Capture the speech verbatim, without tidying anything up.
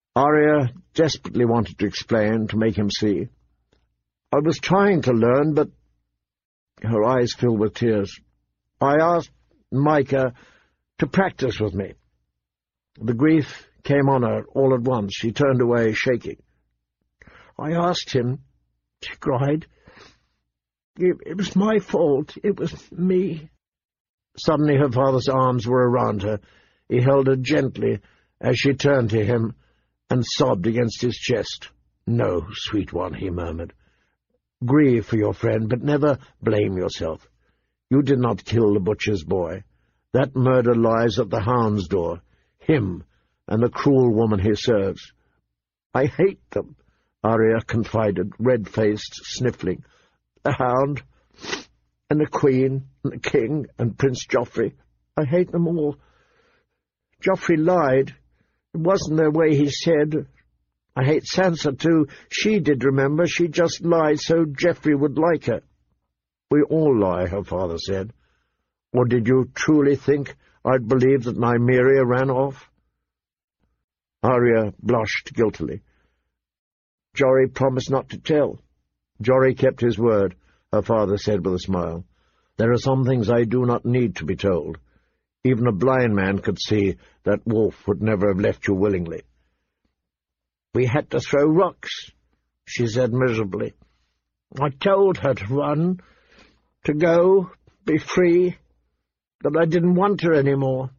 Arya desperately wanted to explain, to make him see. I was trying to learn, but... Her eyes filled with tears. I asked Micah to practice with me. The grief came on her all at once. She turned away, shaking. I asked him, she cried. It, it was my fault. It was me. Suddenly her father's arms were around her. He held her gently as she turned to him and sobbed against his chest. No, sweet one, he murmured. Grieve for your friend, but never blame yourself. You did not kill the butcher's boy. That murder lies at the hound's door, him and the cruel woman he serves. I hate them, Arya confided, red-faced, sniffling. The hound, and the queen, and the king, and Prince Joffrey. I hate them all. Joffrey lied. It wasn't the way he said. I hate Sansa, too. She did remember. She just lied so Joffrey would like her. We all lie, her father said. Or did you truly think I'd believe that Nymeria ran off? Arya blushed guiltily. Jory promised not to tell. Jory kept his word, her father said with a smile. There are some things I do not need to be told. Even a blind man could see that Wolf would never have left you willingly. We had to throw rocks, she said miserably. I told her to run, to go, be free, that I didn't want her any more.